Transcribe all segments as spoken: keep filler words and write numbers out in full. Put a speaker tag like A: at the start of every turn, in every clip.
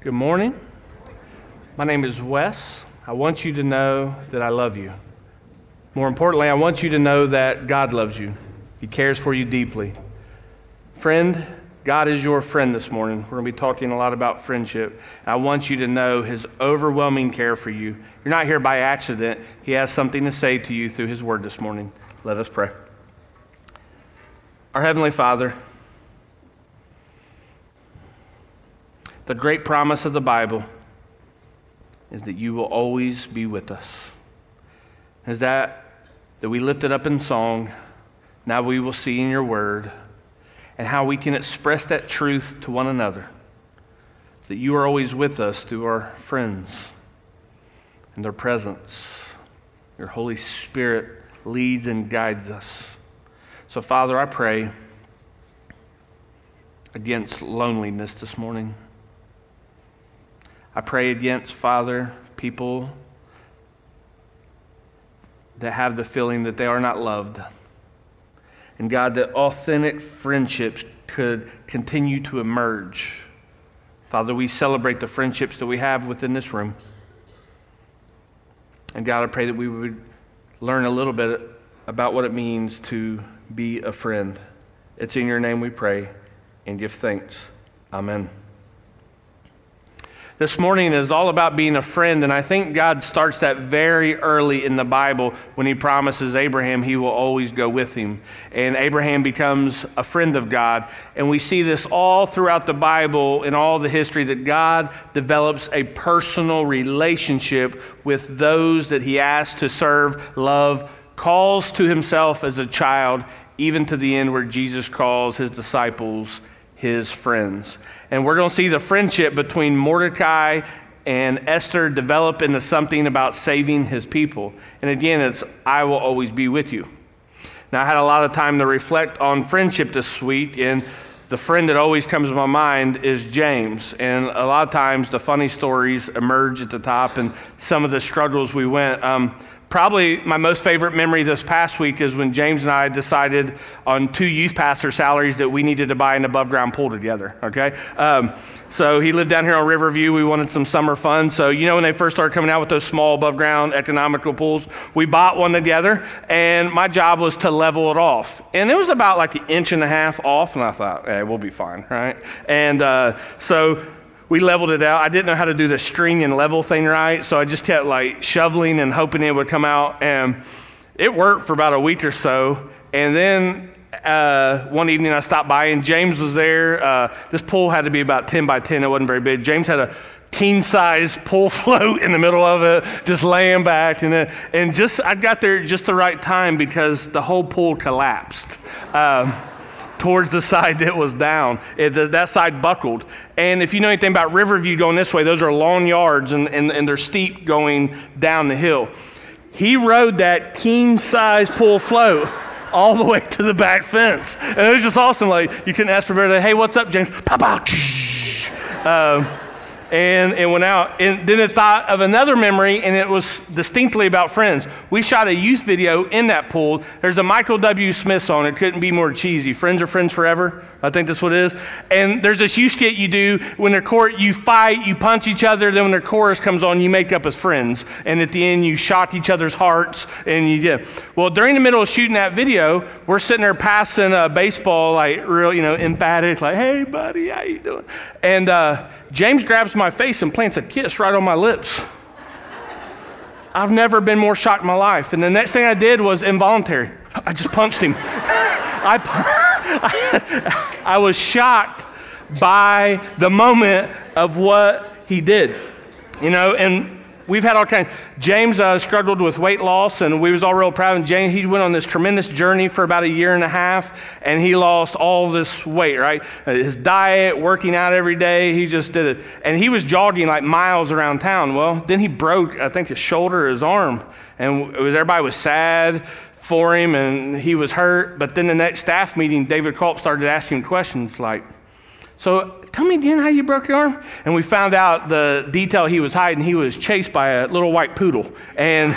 A: Good morning. My name is Wes. I want you to know that I love you. More importantly, I want you to know that God loves you. He cares for you deeply. Friend, God is your friend this morning. We're going to be talking a lot about friendship. I want you to know his overwhelming care for you. You're not here by accident. He has something to say to you through his word this morning. Let us pray. Our Heavenly Father, the great promise of the Bible is that you will always be with us. Is that that we lift it up in song, now we will see in your word, and how we can express that truth to one another, that you are always with us through our friends and their presence. Your Holy Spirit leads and guides us. So Father, I pray against loneliness this morning. I pray against, Father, people that have the feeling that they are not loved. And God, that authentic friendships could continue to emerge. Father, we celebrate the friendships that we have within this room. And God, I pray that we would learn a little bit about what it means to be a friend. It's in your name we pray and give thanks. Amen. This morning is all about being a friend, and I think God starts that very early in the Bible when he promises Abraham he will always go with him. And Abraham becomes a friend of God. And we see this all throughout the Bible in all the history, that God develops a personal relationship with those that he asks to serve, love, calls to himself as a child, even to the end where Jesus calls his disciples his friends. And we're going to see the friendship between Mordecai and Esther develop into something about saving his people. And again, it's, I will always be with you. Now, I had a lot of time to reflect on friendship this week, and the friend that always comes to my mind is James. And a lot of times the funny stories emerge at the top and some of the struggles we went. Um, Probably my most favorite memory this past week is when James and I decided on two youth pastor salaries that we needed to buy an above ground pool together, okay? Um, so he lived down here on Riverview. We wanted some summer fun. So you know when they first started coming out with those small above ground economical pools, we bought one together, and my job was to level it off. And it was about like an inch and a half off, and I thought, hey, we'll be fine, right? And uh, so we leveled it out. I didn't know how to do the string and level thing right, so I just kept like shoveling and hoping it would come out. And it worked for about a week or so. And then uh, one evening I stopped by and James was there. Uh, this pool had to be about ten by ten. It wasn't very big. James had a king-size pool float in the middle of it, just laying back. And then, and just I got there just the right time because the whole pool collapsed. Um, towards the side that was down. It, that side buckled. And if you know anything about Riverview going this way, those are long yards and, and, and they're steep going down the hill. He rode that king-size pool float all the way to the back fence. And it was just awesome. Like, you couldn't ask for better. Hey, what's up, James? Pop-out. Um, and it went out. And then it thought of another memory, and it was distinctly about friends. We shot a youth video in that pool. There's a Michael W. Smith song. It couldn't be more cheesy. Friends are friends forever. I think that's what it is. And there's this youth skit you do when they're court, you fight, you punch each other. Then when their chorus comes on, you make up as friends. And at the end, you shock each other's hearts. And you get. Well, during the middle of shooting that video, we're sitting there passing a baseball, like real, you know, emphatic, like, hey, buddy, how you doing? And uh, James grabs my face and plants a kiss right on my lips. I've never been more shocked in my life. And the next thing I did was involuntary. I just punched him. I, I, I was shocked by the moment of what he did, you know, and we've had all kinds. James uh, struggled with weight loss, and we was all real proud. And James, he went on this tremendous journey for about a year and a half, and he lost all this weight, right? Uh, his diet, working out every day, he just did it. And he was jogging like miles around town. Well, then he broke, I think, his shoulder or his arm, and it was, everybody was sad for him, and he was hurt. But then the next staff meeting, David Culp started asking questions like, so tell me again how you broke your arm? And we found out the detail he was hiding. He was chased by a little white poodle, and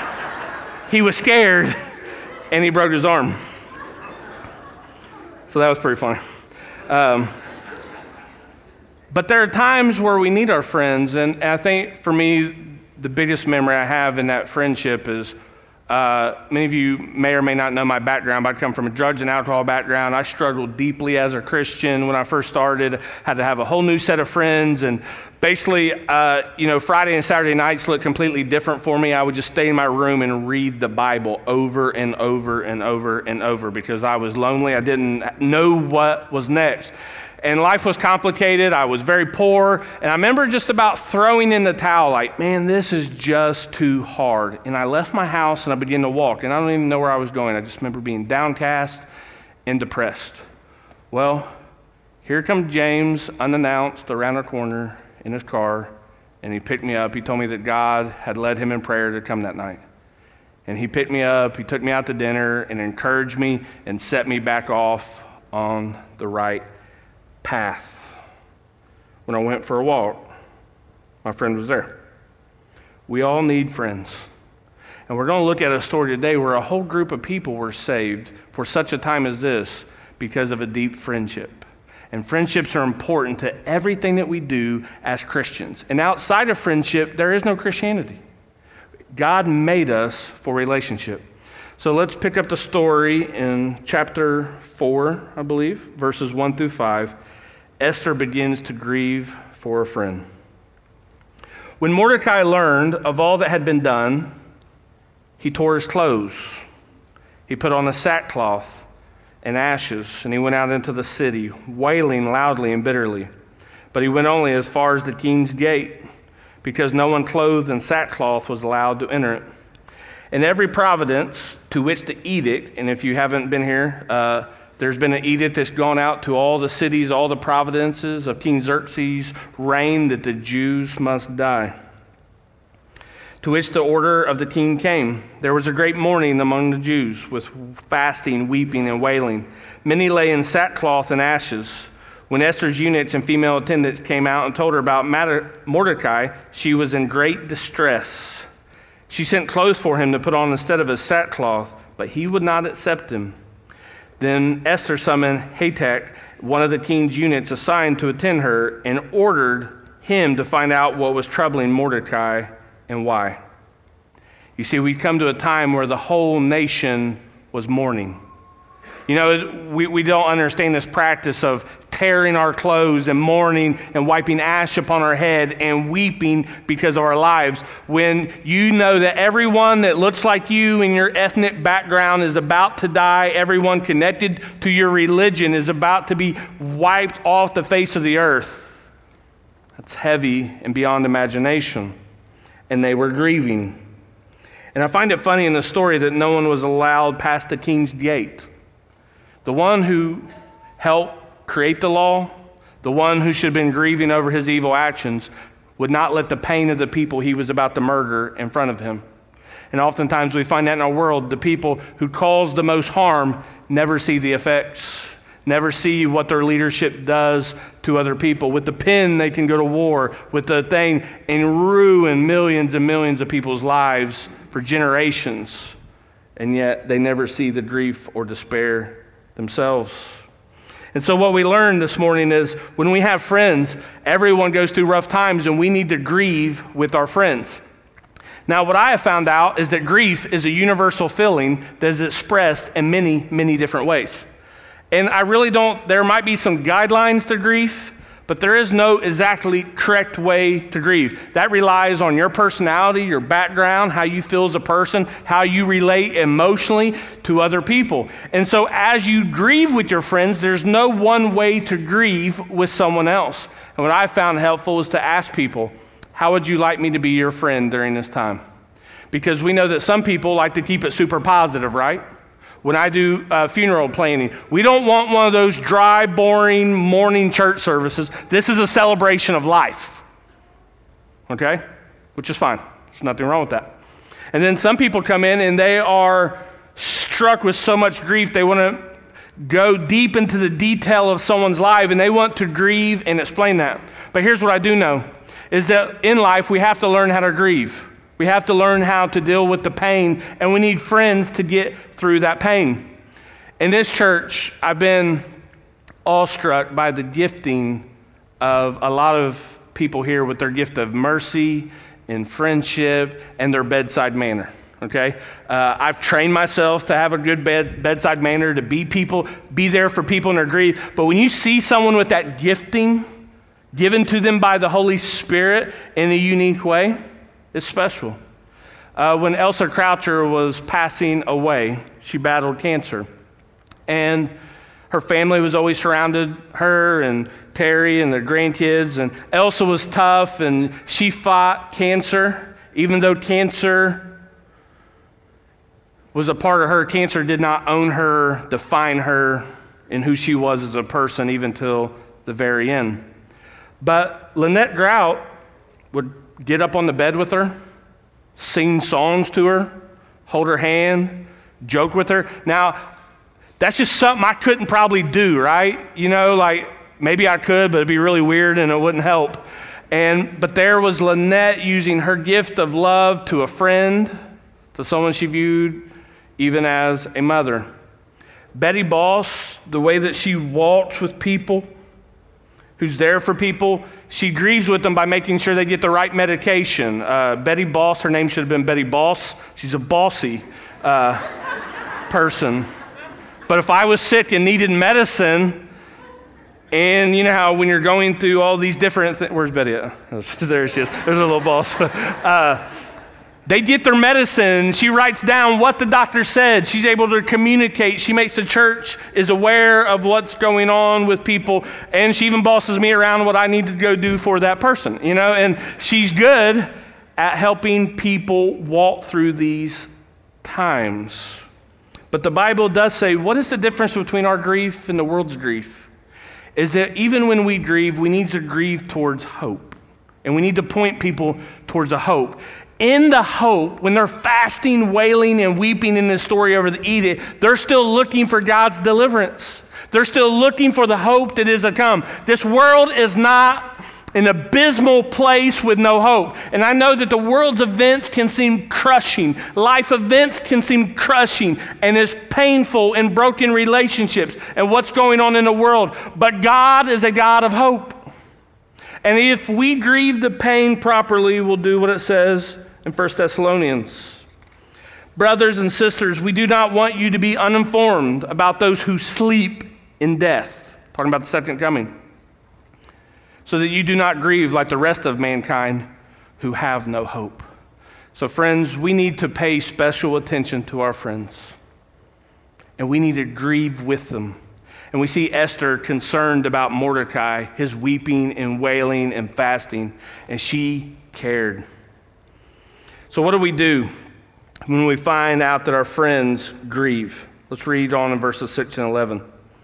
A: he was scared, and he broke his arm. So that was pretty funny. Um, But there are times where we need our friends, and I think for me, the biggest memory I have in that friendship is, uh, many of you may or may not know my background, but I come from a drugs and alcohol background. I struggled deeply as a Christian when I first started, had to have a whole new set of friends, and basically, uh, you know, Friday and Saturday nights looked completely different for me. I would just stay in my room and read the Bible over and over and over and over because I was lonely. I didn't know what was next. And life was complicated. I was very poor. And I remember just about throwing in the towel, like, man, this is just too hard. And I left my house and I began to walk. And I don't even know where I was going. I just remember being downcast and depressed. Well, here comes James, unannounced, around the corner in his car. And he picked me up. He told me that God had led him in prayer to come that night. And he picked me up. He took me out to dinner and encouraged me and set me back off on the right path. When I went for a walk, my friend was there. We all need friends. And we're going to look at a story today where a whole group of people were saved for such a time as this because of a deep friendship. And friendships are important to everything that we do as Christians. And outside of friendship, there is no Christianity. God made us for relationship. So let's pick up the story in chapter four, I believe, verses one through five. Esther begins to grieve for a friend. When Mordecai learned of all that had been done, he tore his clothes. He put on a sackcloth and ashes, and he went out into the city, wailing loudly and bitterly. But he went only as far as the king's gate, because no one clothed in sackcloth was allowed to enter it. In every province to which the edict, and if you haven't been here, uh, there's been an edict that's gone out to all the cities, all the provinces of King Xerxes' reign that the Jews must die. To which the order of the king came. There was a great mourning among the Jews, with fasting, weeping, and wailing. Many lay in sackcloth and ashes. When Esther's eunuchs and female attendants came out and told her about Mordecai, she was in great distress. She sent clothes for him to put on instead of his sackcloth, but he would not accept him. Then Esther summoned Hatak, one of the king's eunuchs assigned to attend her, and ordered him to find out what was troubling Mordecai and why. You see, we'd come to a time where the whole nation was mourning. You know, we, we don't understand this practice of tearing our clothes and mourning and wiping ash upon our head and weeping because of our lives. When you know that everyone that looks like you in your ethnic background is about to die, everyone connected to your religion is about to be wiped off the face of the earth. That's heavy and beyond imagination. And they were grieving. And I find it funny in the story that no one was allowed past the king's gate. The one who helped create the law, the one who should have been grieving over his evil actions, would not let the pain of the people he was about to murder in front of him. And oftentimes we find that in our world, the people who cause the most harm never see the effects, never see what their leadership does to other people. With the pen, they can go to war with the thing and ruin millions and millions of people's lives for generations. And yet they never see the grief or despair themselves. And so what we learned this morning is when we have friends, everyone goes through rough times and we need to grieve with our friends. Now, what I have found out is that grief is a universal feeling that is expressed in many, many different ways. And I really don't, there might be some guidelines to grief, but there is no exactly correct way to grieve. That relies on your personality, your background, how you feel as a person, how you relate emotionally to other people. And so as you grieve with your friends, there's no one way to grieve with someone else. And what I found helpful is to ask people, how would you like me to be your friend during this time? Because we know that some people like to keep it super positive, right? When I do uh, funeral planning, we don't want one of those dry, boring morning church services. This is a celebration of life, okay? Which is fine. There's nothing wrong with that. And then some people come in and they are struck with so much grief, they want to go deep into the detail of someone's life and they want to grieve and explain that. But here's what I do know, is that in life we have to learn how to grieve. We have to learn how to deal with the pain, and we need friends to get through that pain. In this church, I've been awestruck by the gifting of a lot of people here with their gift of mercy and friendship and their bedside manner. Okay, uh, I've trained myself to have a good bed, bedside manner, to be people, be there for people in their grief. But when you see someone with that gifting given to them by the Holy Spirit in a unique way, it's special. Uh, when Elsa Croucher was passing away, she battled cancer, and her family was always surrounded her and Terry and their grandkids. And Elsa was tough, and she fought cancer, even though cancer was a part of her. Cancer did not own her, define her, and who she was as a person, even till the very end. But Lynette Grout would get up on the bed with her, sing songs to her, hold her hand, joke with her. Now, that's just something I couldn't probably do, right? You know, like maybe I could, but it'd be really weird and it wouldn't help. And but there was Lynette using her gift of love to a friend, to someone she viewed even as a mother. Betty Boss, the way that she walks with people, who's there for people, she grieves with them by making sure they get the right medication. Uh, Betty Boss, her name should have been Betty Boss. She's a bossy uh, person. But if I was sick and needed medicine, and you know how when you're going through all these different things, where's Betty at? There she is. There's a little boss. uh, They get their medicine. She writes down what the doctor said. She's able to communicate. She makes the church is aware of what's going on with people. And she even bosses me around what I need to go do for that person, you know? And she's good at helping people walk through these times. But the Bible does say, what is the difference between our grief and the world's grief? Is that even when we grieve, we need to grieve towards hope. And we need to point people towards a hope. In the hope, when they're fasting, wailing, and weeping in this story over the edict, they're still looking for God's deliverance. They're still looking for the hope that is to come. This world is not an abysmal place with no hope. And I know that the world's events can seem crushing. Life events can seem crushing, and it's painful in broken relationships and what's going on in the world. But God is a God of hope. And if we grieve the pain properly, we'll do what it says in First Thessalonians. Brothers and sisters, we do not want you to be uninformed about those who sleep in death. Talking about the second coming. So that you do not grieve like the rest of mankind who have no hope. So friends, we need to pay special attention to our friends. And we need to grieve with them. And we see Esther concerned about Mordecai, his weeping and wailing and fasting, and she cared. So what do we do when we find out that our friends grieve? Let's read on in verses six and eleven.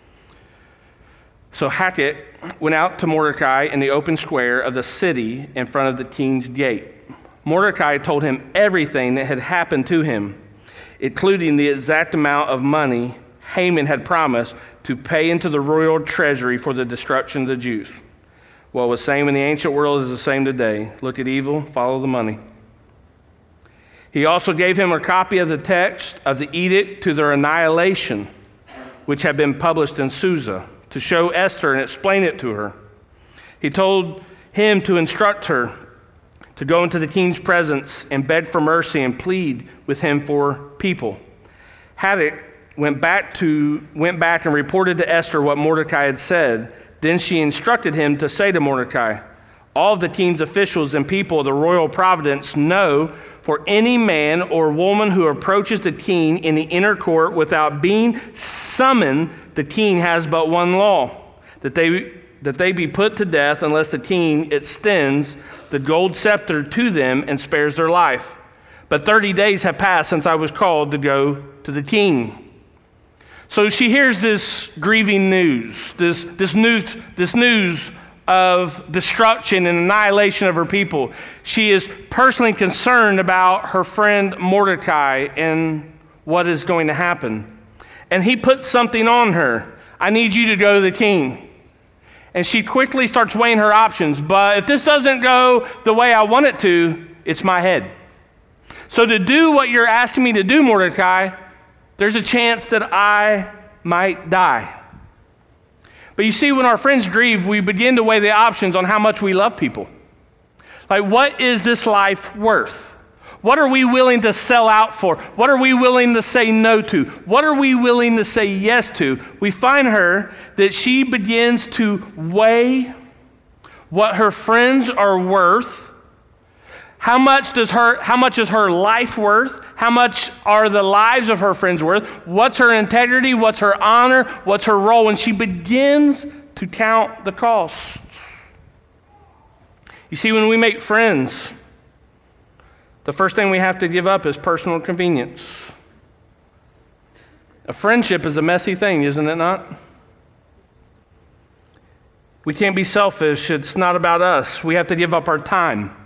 A: So Hackett went out to Mordecai in the open square of the city in front of the king's gate. Mordecai told him everything that had happened to him, including the exact amount of money Haman had promised to pay into the royal treasury for the destruction of the Jews. What was same in the ancient world is the same today. Look at evil, follow the money. He also gave him a copy of the text of the edict to their annihilation, which had been published in Susa, to show Esther and explain it to her. He told him to instruct her to go into the king's presence and beg for mercy and plead with him for people. Haddock went back to went back and reported to Esther what Mordecai had said. Then she instructed him to say to Mordecai, all of the king's officials and people of the royal providence know for any man or woman who approaches the king in the inner court without being summoned, the king has but one law, that they that they be put to death unless the king extends the gold scepter to them and spares their life. But thirty days have passed since I was called to go to the king. So she hears this grieving news, this, this news, this news of destruction and annihilation of her people. She is personally concerned about her friend Mordecai and what is going to happen. And he puts something on her. I need you to go to the king. And she quickly starts weighing her options. But if this doesn't go the way I want it to, it's my head. So to do what you're asking me to do, Mordecai, there's a chance that I might die. But you see, when our friends grieve, we begin to weigh the options on how much we love people. Like, what is this life worth? What are we willing to sell out for? What are we willing to say no to? What are we willing to say yes to? We find her that she begins to weigh what her friends are worth. How much does her, how much is her life worth? How much are the lives of her friends worth? What's her integrity? What's her honor? What's her role? And she begins to count the cost. You see, when we make friends, the first thing we have to give up is personal convenience. A friendship is a messy thing, isn't it not? We can't be selfish. It's not about us. We have to give up our time.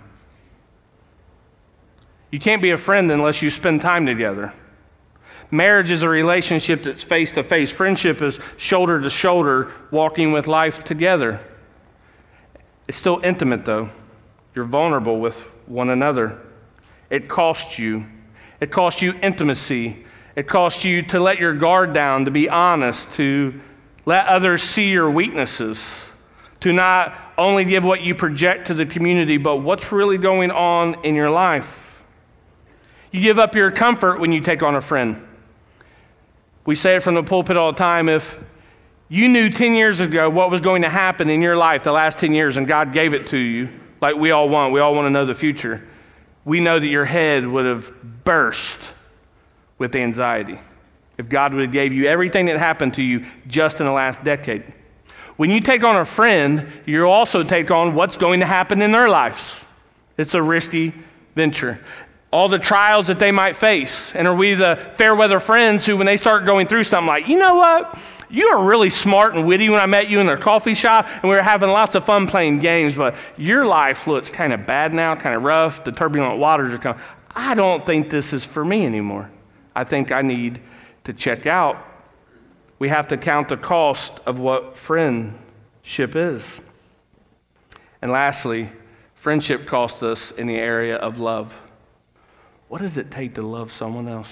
A: You can't be a friend unless you spend time together. Marriage is a relationship that's face to face. Friendship is shoulder to shoulder, walking with life together. It's still intimate, though. You're vulnerable with one another. It costs you. It costs you intimacy. It costs you to let your guard down, to be honest, to let others see your weaknesses, to not only give what you project to the community, but what's really going on in your life. You give up your comfort when you take on a friend. We say it from the pulpit all the time. If you knew ten years ago what was going to happen in your life the last ten years and God gave it to you, like we all want, we all want to know the future, we know that your head would have burst with anxiety if God would have gave you everything that happened to you just in the last decade. When you take on a friend, you also take on what's going to happen in their lives. It's a risky venture. All the trials that they might face. And are we the fair weather friends who, when they start going through something like, you know what? You are really smart and witty when I met you in the coffee shop, and we were having lots of fun playing games, but your life looks kind of bad now, kind of rough. The turbulent waters are coming. I don't think this is for me anymore. I think I need to check out. We have to count the cost of what friendship is. And lastly, friendship costs us in the area of love. What does it take to love someone else?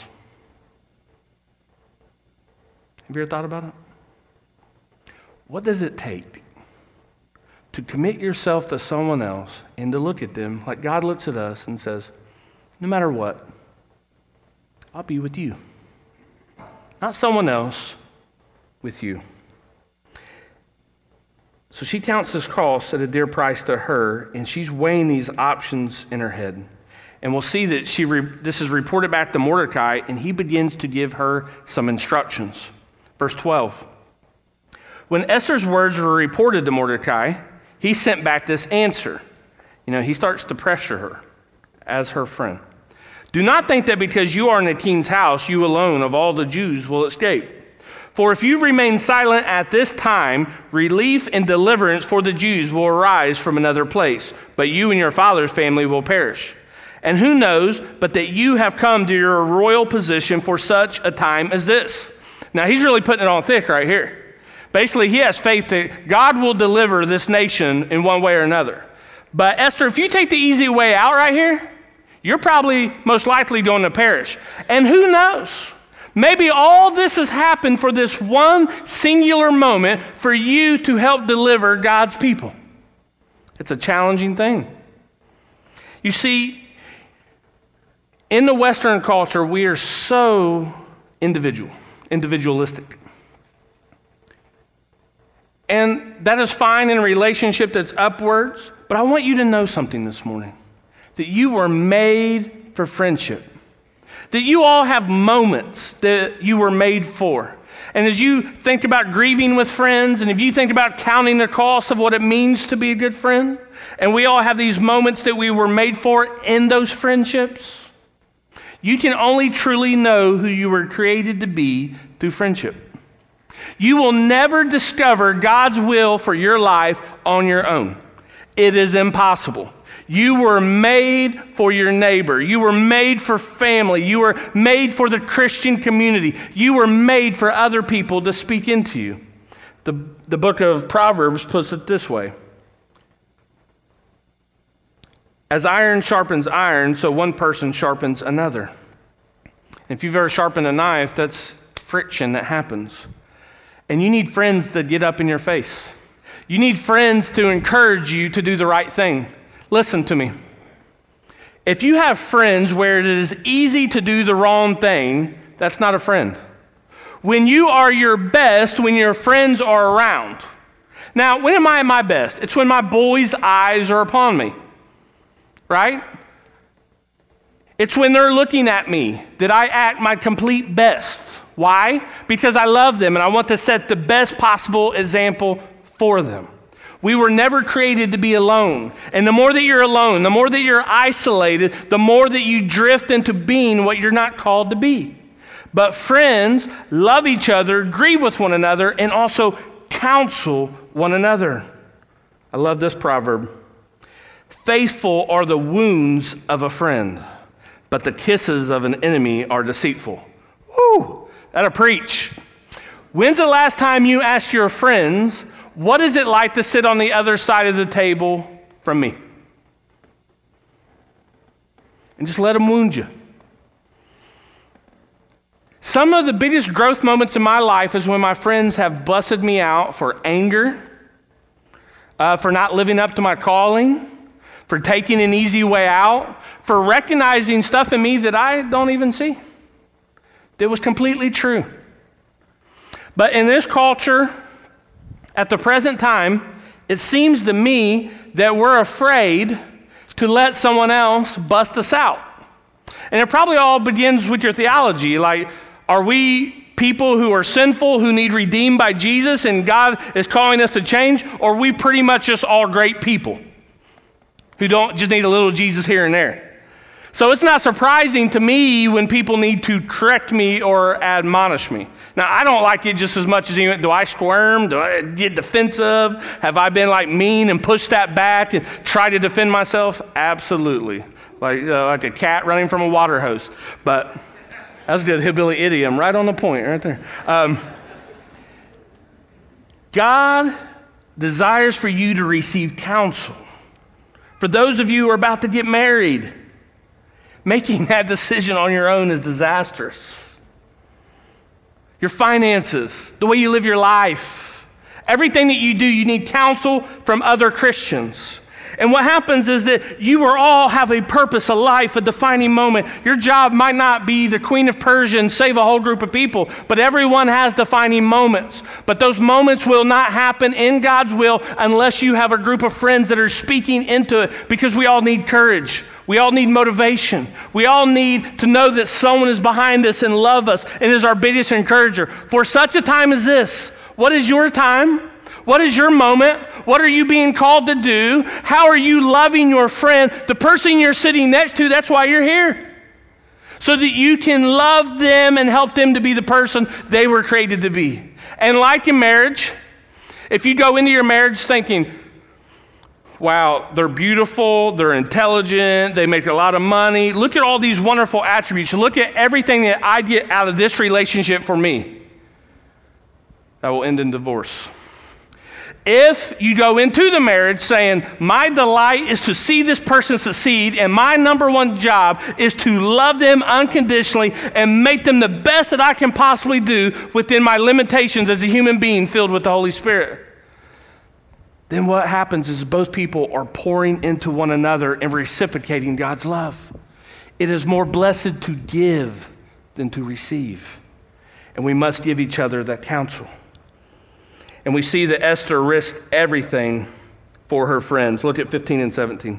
A: Have you ever thought about it? What does it take to commit yourself to someone else and to look at them like God looks at us and says, no matter what, I'll be with you. Not someone else, with you. So she counts this cost at a dear price to her, and she's weighing these options in her head. And we'll see that she re- this is reported back to Mordecai, and he begins to give her some instructions. Verse twelve. When Esther's words were reported to Mordecai, he sent back this answer. You know, he starts to pressure her as her friend. Do not think that because you are in the king's house, you alone of all the Jews will escape. For if you remain silent at this time, relief and deliverance for the Jews will arise from another place, but you and your father's family will perish. And who knows but that you have come to your royal position for such a time as this? Now, he's really putting it on thick right here. Basically, he has faith that God will deliver this nation in one way or another. But Esther, if you take the easy way out right here, you're probably most likely going to perish. And who knows? Maybe all this has happened for this one singular moment for you to help deliver God's people. It's a challenging thing. You see, in the Western culture, we are so individual, individualistic. And that is fine in a relationship that's upwards, but I want you to know something this morning, that you were made for friendship, that you all have moments that you were made for. And as you think about grieving with friends, and if you think about counting the cost of what it means to be a good friend, and we all have these moments that we were made for in those friendships, you can only truly know who you were created to be through friendship. You will never discover God's will for your life on your own. It is impossible. You were made for your neighbor. You were made for family. You were made for the Christian community. You were made for other people to speak into you. The, the book of Proverbs puts it this way. As iron sharpens iron, so one person sharpens another. If you've ever sharpened a knife, that's friction that happens. And you need friends that get up in your face. You need friends to encourage you to do the right thing. Listen to me. If you have friends where it is easy to do the wrong thing, that's not a friend. When you are your best, when your friends are around. Now, when am I at my best? It's when my boys' eyes are upon me, right? It's when they're looking at me that I act my complete best. Why? Because I love them and I want to set the best possible example for them. We were never created to be alone. And the more that you're alone, the more that you're isolated, the more that you drift into being what you're not called to be. But friends love each other, grieve with one another, and also counsel one another. I love this proverb. Faithful are the wounds of a friend, but the kisses of an enemy are deceitful. Woo! That'll preach. When's the last time you asked your friends, what is it like to sit on the other side of the table from me? And just let them wound you. Some of the biggest growth moments in my life is when my friends have busted me out for anger, uh, for not living up to my calling, for taking an easy way out, for recognizing stuff in me that I don't even see. That was completely true. But in this culture, at the present time, it seems to me that we're afraid to let someone else bust us out. And it probably all begins with your theology. Like, are we people who are sinful, who need redeemed by Jesus, and God is calling us to change? Or are we pretty much just all great people who don't just need a little Jesus here and there? So it's not surprising to me when people need to correct me or admonish me. Now, I don't like it just as much as anyone. Do I squirm? Do I get defensive? Have I been like mean and pushed that back and try to defend myself? Absolutely. Like, uh, like a cat running from a water hose. But that's good hillbilly idiom, right on the point, right there. Um, God desires for you to receive counsel. For those of you who are about to get married, making that decision on your own is disastrous. Your finances, the way you live your life, everything that you do, you need counsel from other Christians. And what happens is that you will all have a purpose, a life, a defining moment. Your job might not be the Queen of Persia and save a whole group of people, but everyone has defining moments. But those moments will not happen in God's will unless you have a group of friends that are speaking into it, because we all need courage. We all need motivation. We all need to know that someone is behind us and love us and is our biggest encourager. For such a time as this, what is your time? What is your moment? What are you being called to do? How are you loving your friend, the person you're sitting next to? That's why you're here. So that you can love them and help them to be the person they were created to be. And like in marriage, if you go into your marriage thinking, wow, they're beautiful, they're intelligent, they make a lot of money. Look at all these wonderful attributes. Look at everything that I get out of this relationship for me. That will end in divorce. If you go into the marriage saying, my delight is to see this person succeed, and my number one job is to love them unconditionally and make them the best that I can possibly do within my limitations as a human being filled with the Holy Spirit, then what happens is both people are pouring into one another and reciprocating God's love. It is more blessed to give than to receive. And we must give each other that counsel. And we see that Esther risked everything for her friends. Look at fifteen and seventeen.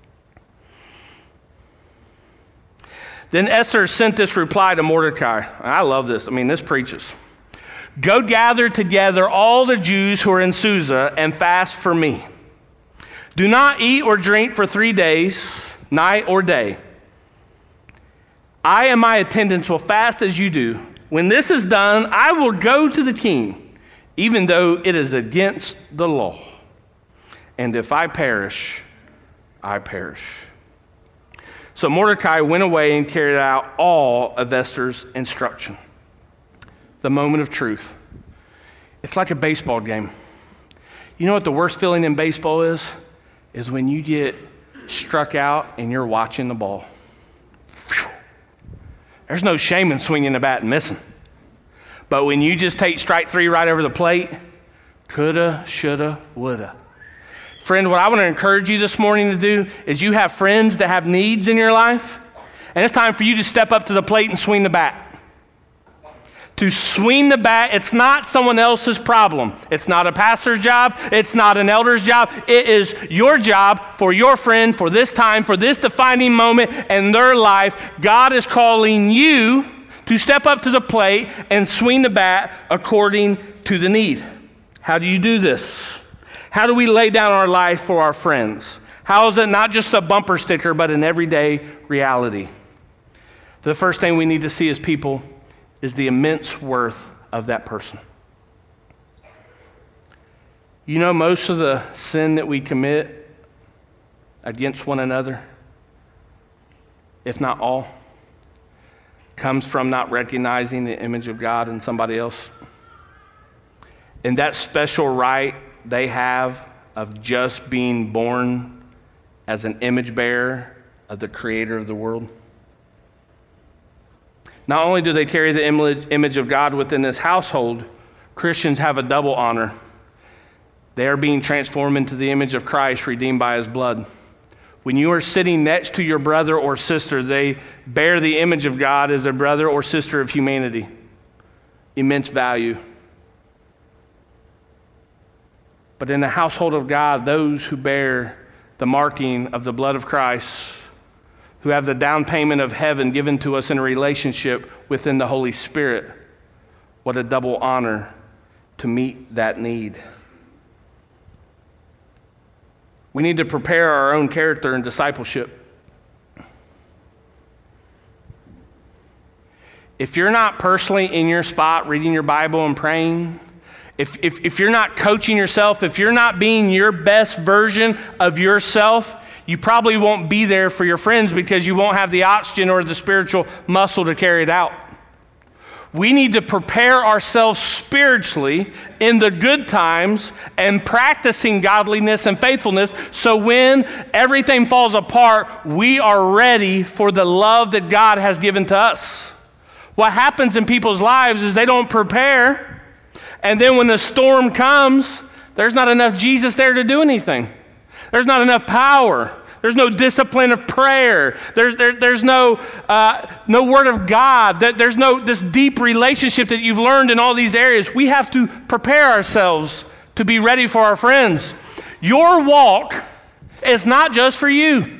A: Then Esther sent this reply to Mordecai. I love this. I mean, this preaches. Go gather together all the Jews who are in Susa and fast for me. Do not eat or drink for three days, night or day. I and my attendants will fast as you do. When this is done, I will go to the king, even though it is against the law. And if I perish, I perish. So Mordecai went away and carried out all of Esther's instruction. The moment of truth. It's like a baseball game. You know what the worst feeling in baseball is? Is when you get struck out and you're watching the ball. There's no shame in swinging the bat and missing. But when you just take strike three right over the plate, coulda, shoulda, woulda. Friend, what I want to encourage you this morning to do is you have friends that have needs in your life, and it's time for you to step up to the plate and swing the bat. To swing the bat, it's not someone else's problem. It's not a pastor's job. It's not an elder's job. It is your job for your friend, for this time, for this defining moment in their life. God is calling you to step up to the plate and swing the bat according to the need. How do you do this? How do we lay down our life for our friends? How is it not just a bumper sticker, but an everyday reality? The first thing we need to see as people is the immense worth of that person. You know, most of the sin that we commit against one another, if not all, comes from not recognizing the image of God in somebody else. And that special right they have of just being born as an image bearer of the creator of the world. Not only do they carry the image of God within this household, Christians have a double honor. They are being transformed into the image of Christ, redeemed by his blood. When you are sitting next to your brother or sister, they bear the image of God as a brother or sister of humanity. Immense value. But in the household of God, those who bear the marking of the blood of Christ, who have the down payment of heaven given to us in a relationship within the Holy Spirit, what a double honor to meet that need. We need to prepare our own character and discipleship. If you're not personally in your spot reading your Bible and praying, if, if, if you're not coaching yourself, if you're not being your best version of yourself, you probably won't be there for your friends because you won't have the oxygen or the spiritual muscle to carry it out. We need to prepare ourselves spiritually in the good times and practicing godliness and faithfulness so when everything falls apart, we are ready for the love that God has given to us. What happens in people's lives is they don't prepare, and then when the storm comes, there's not enough Jesus there to do anything. There's not enough power. There's no discipline of prayer. There's, there, there's no, uh, no word of God. There's no this deep relationship that you've learned in all these areas. We have to prepare ourselves to be ready for our friends. Your walk is not just for you.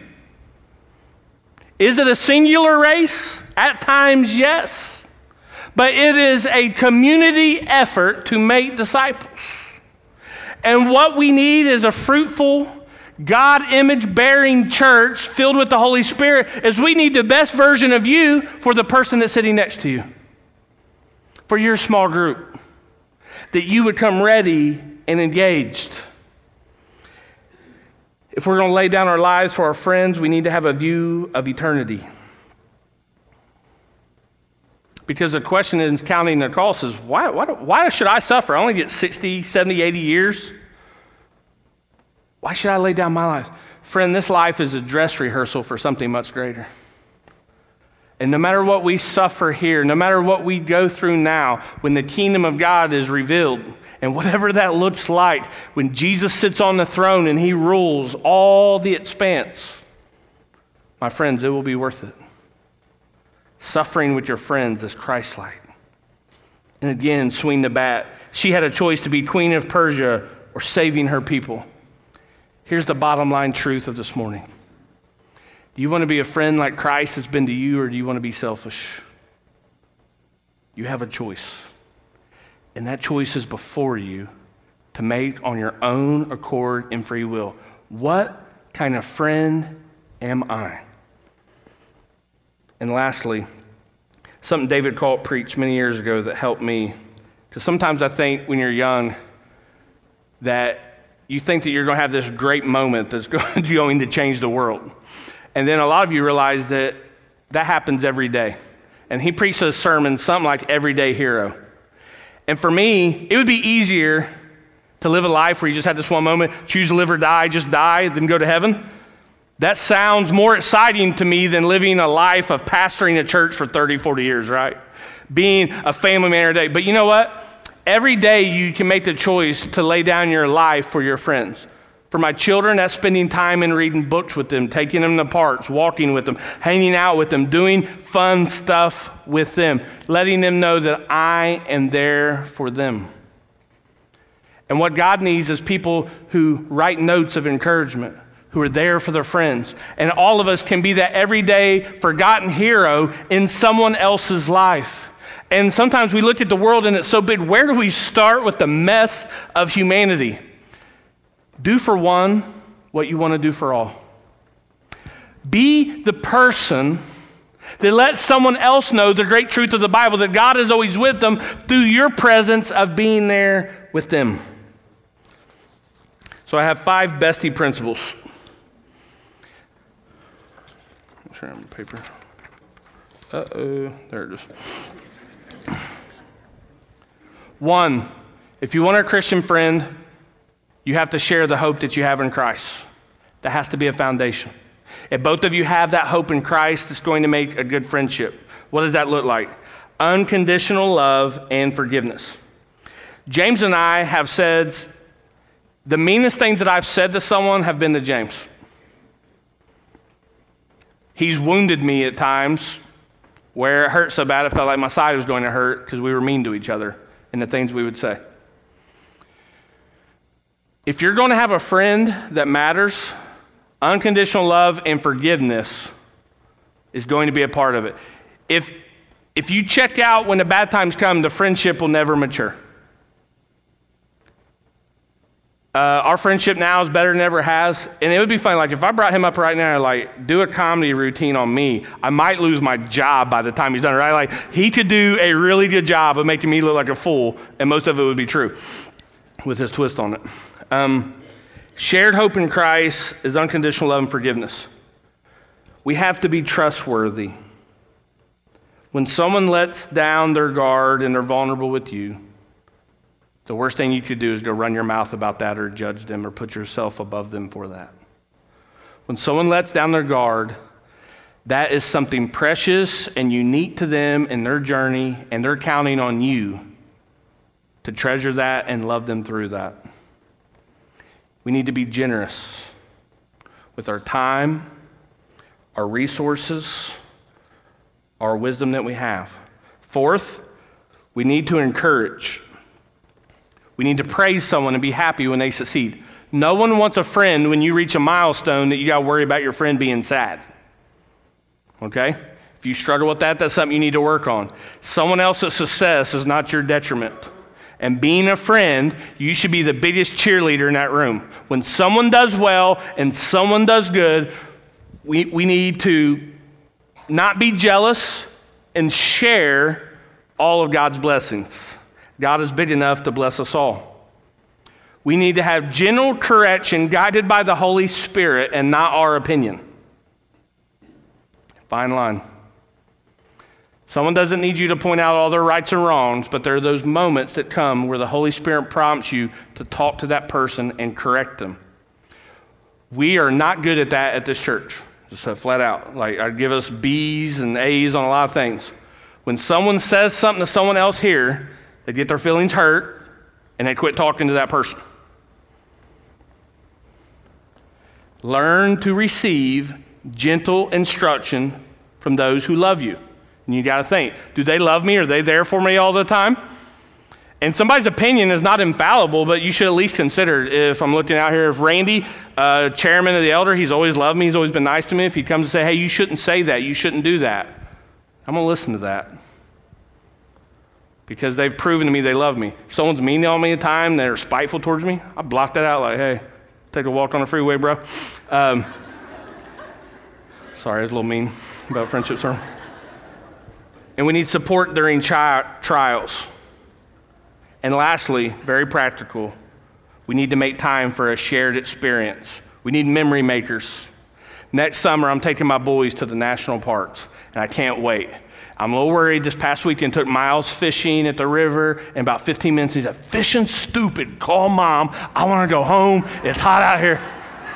A: Is it a singular race? At times, yes. But it is a community effort to make disciples. And what we need is a fruitful, God image-bearing church filled with the Holy Spirit is we need the best version of you for the person that's sitting next to you, for your small group, that you would come ready and engaged. If we're going to lay down our lives for our friends, we need to have a view of eternity. Because the question is counting the cost is, why, why, why should I suffer? I only get sixty, seventy, eighty years. Why should I lay down my life? Friend, this life is a dress rehearsal for something much greater. And no matter what we suffer here, no matter what we go through now, when the kingdom of God is revealed, and whatever that looks like, when Jesus sits on the throne and he rules all the expanse, my friends, it will be worth it. Suffering with your friends is Christ-like. And again, swing the bat. She had a choice to be queen of Persia or saving her people. Here's the bottom line truth of this morning. Do you want to be a friend like Christ has been to you, or do you want to be selfish? You have a choice. And that choice is before you to make on your own accord and free will. What kind of friend am I? And lastly, something David Colt preached many years ago that helped me. Because sometimes I think when you're young that you think that you're going to have this great moment that's going to change the world. And then a lot of you realize that that happens every day. And he preached a sermon, something like Everyday Hero. And for me, it would be easier to live a life where you just had this one moment, choose to live or die, just die, then go to heaven. That sounds more exciting to me than living a life of pastoring a church for thirty, forty years, right? being a family man every day. But you know what? Every day you can make the choice to lay down your life for your friends. For my children, that's spending time and reading books with them, taking them to parks, walking with them, hanging out with them, doing fun stuff with them, letting them know that I am there for them. And what God needs is people who write notes of encouragement, who are there for their friends. And all of us can be that everyday forgotten hero in someone else's life. And sometimes we look at the world and it's so big. Where do we start with the mess of humanity? Do for one what you want to do for all. Be the person that lets someone else know the great truth of the Bible, that God is always with them through your presence of being there with them. So I have five bestie principles. I'm sure I'm on paper. Uh-oh, there it is. One, if you want a Christian friend, you have to share the hope that you have in Christ. That has to be a foundation. If both of you have that hope in Christ, it's going to make a good friendship. What does that look like? Unconditional love and forgiveness. James and I have said, the meanest things that I've said to someone have been to James. He's wounded me at times where it hurt so bad it felt like my side was going to hurt because we were mean to each other in the things we would say. If you're going to have a friend that matters, unconditional love and forgiveness is going to be a part of it. If, if you check out when the bad times come, the friendship will never mature. Uh, our friendship now is better than it ever has. And it would be funny, like if I brought him up right now, like do a comedy routine on me, I might lose my job by the time he's done it, right? Like he could do a really good job of making me look like a fool, and most of it would be true with his twist on it. Um, shared hope in Christ is unconditional love and forgiveness. We have to be trustworthy. When someone lets down their guard and they're vulnerable with you, the worst thing you could do is go run your mouth about that or judge them or put yourself above them for that. When someone lets down their guard, that is something precious and unique to them in their journey, and they're counting on you to treasure that and love them through that. We need to be generous with our time, our resources, our wisdom that we have. Fourth, we need to encourage. We need to praise someone and be happy when they succeed. No one wants a friend when you reach a milestone that you got to worry about your friend being sad. Okay? If you struggle with that, that's something you need to work on. Someone else's success is not your detriment. And being a friend, you should be the biggest cheerleader in that room. When someone does well and someone does good, we, we need to not be jealous and share all of God's blessings. God is big enough to bless us all. We need to have gentle correction guided by the Holy Spirit and not our opinion. Fine line. Someone doesn't need you to point out all their rights and wrongs, but there are those moments that come where the Holy Spirit prompts you to talk to that person and correct them. We are not good at that at this church, just so flat out. Like, I'd give us B's and A's on a lot of things. When someone says something to someone else here, they get their feelings hurt, and they quit talking to that person. Learn to receive gentle instruction from those who love you. And you got to think, do they love me? Are they there for me all the time? And somebody's opinion is not infallible, but you should at least consider, if I'm looking out here, if Randy, uh, chairman of the elder, he's always loved me, he's always been nice to me. If he comes and say, hey, you shouldn't say that, you shouldn't do that, I'm going to listen to that. Because they've proven to me they love me. If someone's mean on me at a time, they're spiteful towards me, I block that out like, hey, take a walk on the freeway, bro. Um, sorry, I was a little mean about friendship, sir. And we need support during chi- trials. And lastly, very practical, we need to make time for a shared experience. We need memory makers. Next summer, I'm taking my boys to the national parks, and I can't wait. I'm a little worried. This past weekend, took Miles fishing at the river, and about fifteen minutes, he said, fishing's stupid. Call mom. I want to go home. It's hot out here.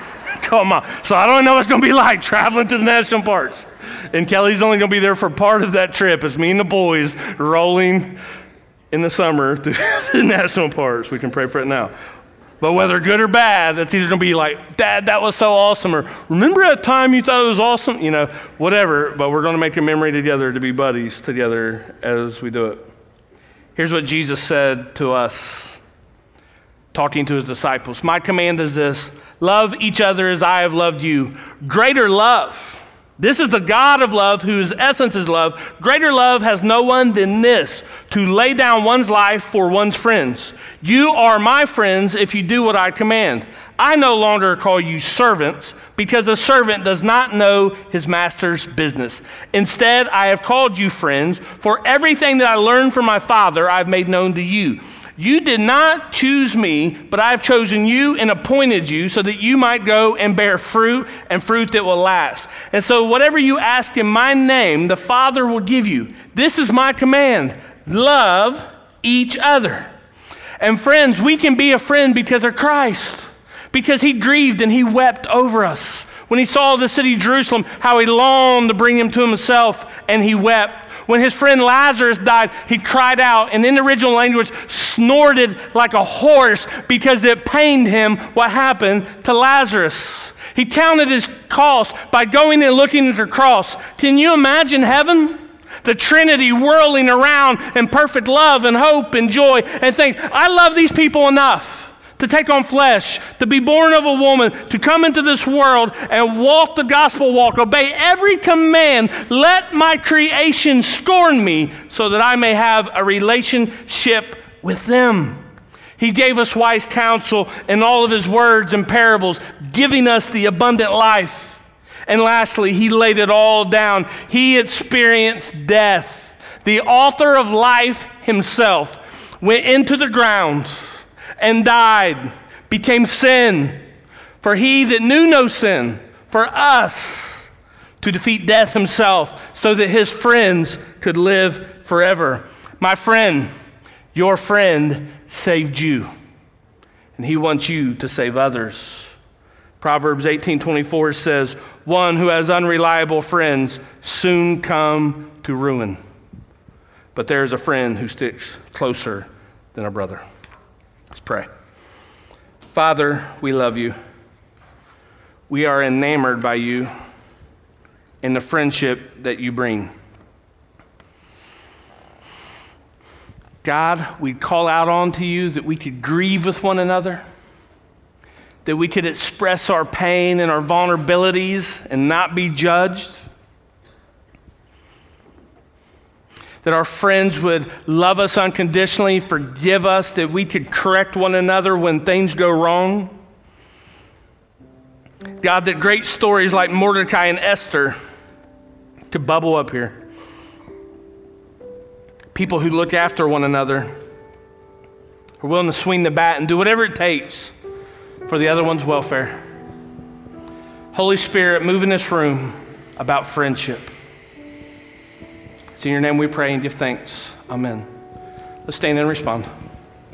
A: Come on. So I don't know what it's going to be like traveling to the national parks. And Kelly's only going to be there for part of that trip. It's me and the boys rolling in the summer to the national parks. We can pray for it now. But whether good or bad, it's either going to be like, Dad, that was so awesome, or remember that time you thought it was awesome? You know, whatever. But we're going to make a memory together to be buddies together as we do it. Here's what Jesus said to us, talking to his disciples. My command is this: love each other as I have loved you. Greater love. This is the God of love, whose essence is love. Greater love has no one than this, to lay down one's life for one's friends. You are my friends if you do what I command. I no longer call you servants, because a servant does not know his master's business. Instead, I have called you friends, for everything that I learned from my Father I have made known to you. You did not choose me, but I have chosen you and appointed you so that you might go and bear fruit, and fruit that will last. And so whatever you ask in my name, the Father will give you. This is my command: love each other. And friends, we can be a friend because of Christ, because he grieved and he wept over us. When he saw the city Jerusalem, how he longed to bring him to himself, and he wept. When his friend Lazarus died, he cried out, and in the original language, snorted like a horse, because it pained him what happened to Lazarus. He counted his cost by going and looking at the cross. Can you imagine heaven? The Trinity whirling around in perfect love and hope and joy, and think, I love these people enough to take on flesh, to be born of a woman, to come into this world and walk the gospel walk, obey every command. Let my creation scorn me so that I may have a relationship with them. He gave us wise counsel in all of his words and parables, giving us the abundant life. And lastly, he laid it all down. He experienced death. The author of life himself went into the ground and died, became sin, for he that knew no sin, for us, to defeat death himself, so that his friends could live forever. My friend, your friend saved you, and he wants you to save others. Proverbs eighteen twenty-four says, one who has unreliable friends soon come to ruin, but there is a friend who sticks closer than a brother. Let's pray. Father, we love you. We are enamored by you and the friendship that you bring. God, we call out onto you that we could grieve with one another, that we could express our pain and our vulnerabilities and not be judged, that our friends would love us unconditionally, forgive us, that we could correct one another when things go wrong. God, that great stories like Mordecai and Esther could bubble up here. People who look after one another, are willing to swing the bat and do whatever it takes for the other one's welfare. Holy Spirit, move in this room about friendship. It's in your name we pray and give thanks. Amen. Let's stand and respond.